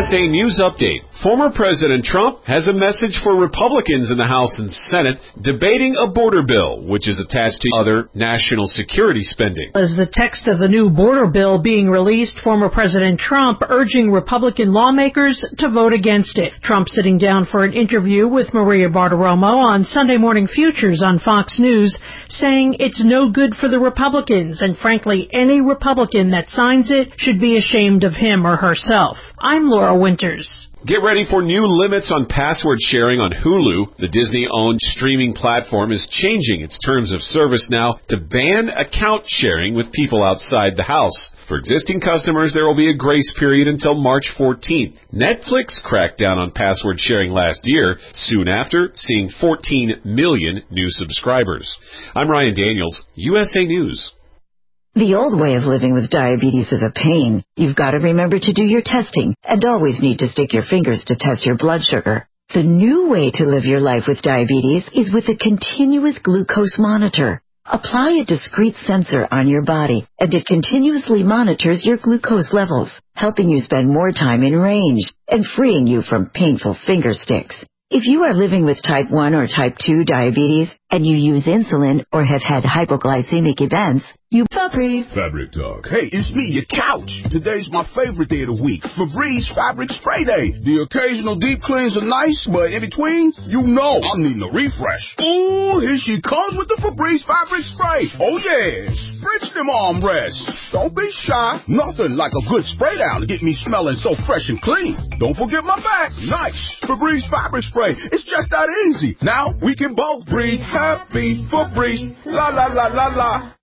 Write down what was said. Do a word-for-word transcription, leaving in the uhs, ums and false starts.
S A News Update. Former President Trump has a message for Republicans in the House and Senate debating a border bill, which is attached to other national security spending. As the text of the new border bill being released, former President Trump urging Republican lawmakers to vote against it. Trump sitting down for an interview with Maria Bartiromo on Sunday Morning Futures on Fox News, saying it's no good for the Republicans, and frankly, any Republican that signs it should be ashamed of him or herself. I'm Laura Winters. Get ready for new limits on password sharing on Hulu. The Disney-owned streaming platform is changing its terms of service now to ban account sharing with people outside the house. For existing customers, there will be a grace period until March fourteenth. Netflix cracked down on password sharing last year, soon after seeing fourteen million new subscribers. I'm Ryan Daniels, U S A News. The old way of living with diabetes is a pain. You've got to remember to do your testing and always need to stick your fingers to test your blood sugar. The new way to live your life with diabetes is with a continuous glucose monitor. Apply a discrete sensor on your body, and it continuously monitors your glucose levels, helping you spend more time in range and freeing you from painful finger sticks. If you are living with type one or type two diabetes and you use insulin or have had hypoglycemic events, you Febreze. Fabric Talk. Hey, it's me, your couch. Today's my favorite day of the week, Febreze Fabric Spray Day. The occasional deep cleans are nice, but in between, you know I'm needing a refresh. Ooh, here she comes with the Febreze Fabric Spray. Oh yeah, spritz them armrests. Don't be shy. Nothing like a good spray down to get me smelling so fresh and clean. Don't forget my back. Nice. Febreze Fabric Spray. It's just that easy. Now we can both breathe happy. Febreze. La la la la la.